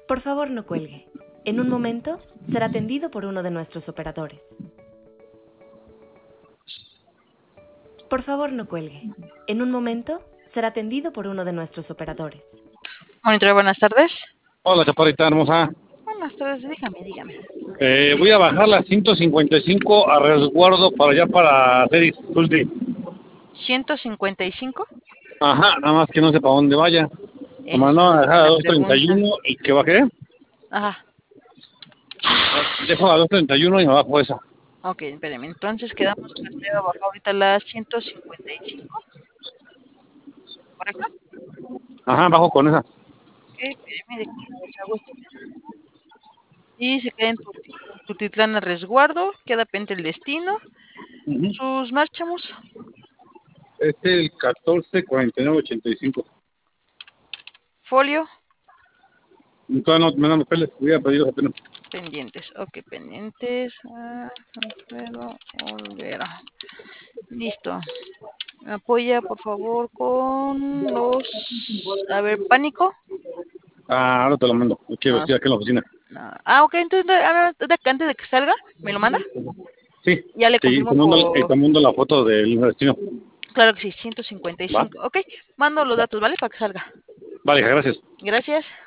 Por favor, no cuelgue. En un momento será atendido por uno de nuestros operadores. Por favor, no cuelgue. En un momento será atendido por uno de nuestros operadores. Monitor, buenas tardes. Hola, chaparrita hermosa. Buenas tardes, dígame. Voy a bajar la 155 a resguardo para allá para hacer Tulsi. 155. Ajá, nada más que no sé para dónde vaya. Esa Como es no, una dejar a buena 231 y que bajé. Ajá. Dejo a 231 y me bajo esa. Ok, espérame. Entonces quedamos que usted va a bajar ahorita la 155, ¿correcto? Ajá, bajo con esa. Ok, espérame, déjame hago esto. Y se queda en Tutitlán a resguardo, queda pendiente el destino. Sus marchamos. Es el 144985. Folio. Todavía no me dan papeles, voy a pedirlos apenas. Pendientes, ok, pendientes. Alfredo Olvera. Listo. Me apoya, por favor, con los... A ver, pánico. Ah, ahora te lo mando. Quiero No, estoy aquí en la oficina. no. Ok, entonces antes de que salga, ¿me lo manda? Sí, Ya le sí, confirmo por... te mando la foto del destino. Claro que sí, ¿Va? 155. Ok, mando los datos, ¿vale? Para que salga. Vale, gracias. Gracias.